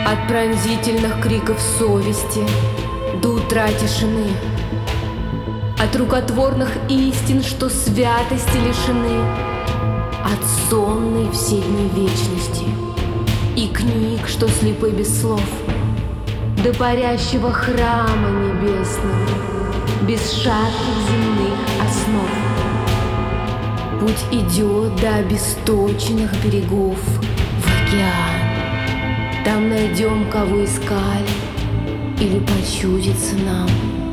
От пронзительных криков совести до утра тишины, от рукотворных истин, что святости лишены, от сонной все дни вечности и книг, что слепы без слов, до парящего храма небесного, без шатких земных основ. Путь идет до обесточенных берегов в океан. Там найдем, кого искали, или почудится нам.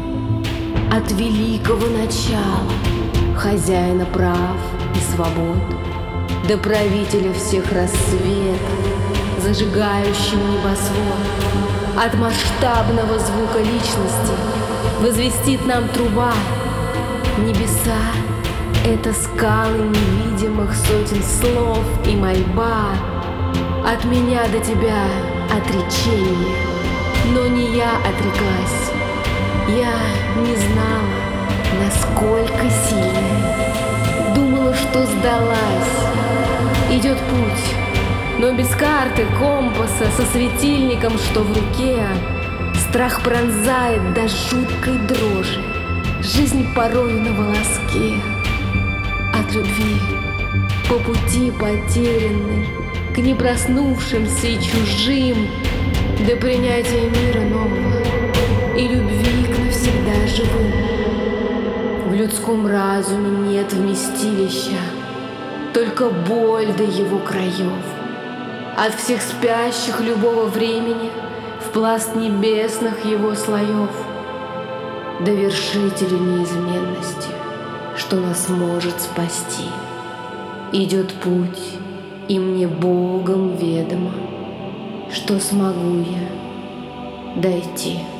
От великого начала, хозяина прав и свобод, до правителя всех рассветов, зажигающим небосвод. От масштабного звука личности возвестит нам труба. Небеса — это скалы невидимых сотен слов и мольба. От меня до тебя отречение, но не я отреклась. Я не знала, насколько сильная. Думала, что сдалась. Идет путь, но без карты, компаса, со светильником, что в руке. Страх пронзает до жуткой дрожи. Жизнь порой на волоске. От любви по пути потерянной к непроснувшимся и чужим, до принятия мира нового и любви к навсегда живым. В людском разуме нет вместилища, только боль до его краев. От всех спящих любого времени в пласт небесных его слоев, до вершителя неизменности, что нас может спасти. Идет путь, и мне Богом ведомо, что смогу я дойти.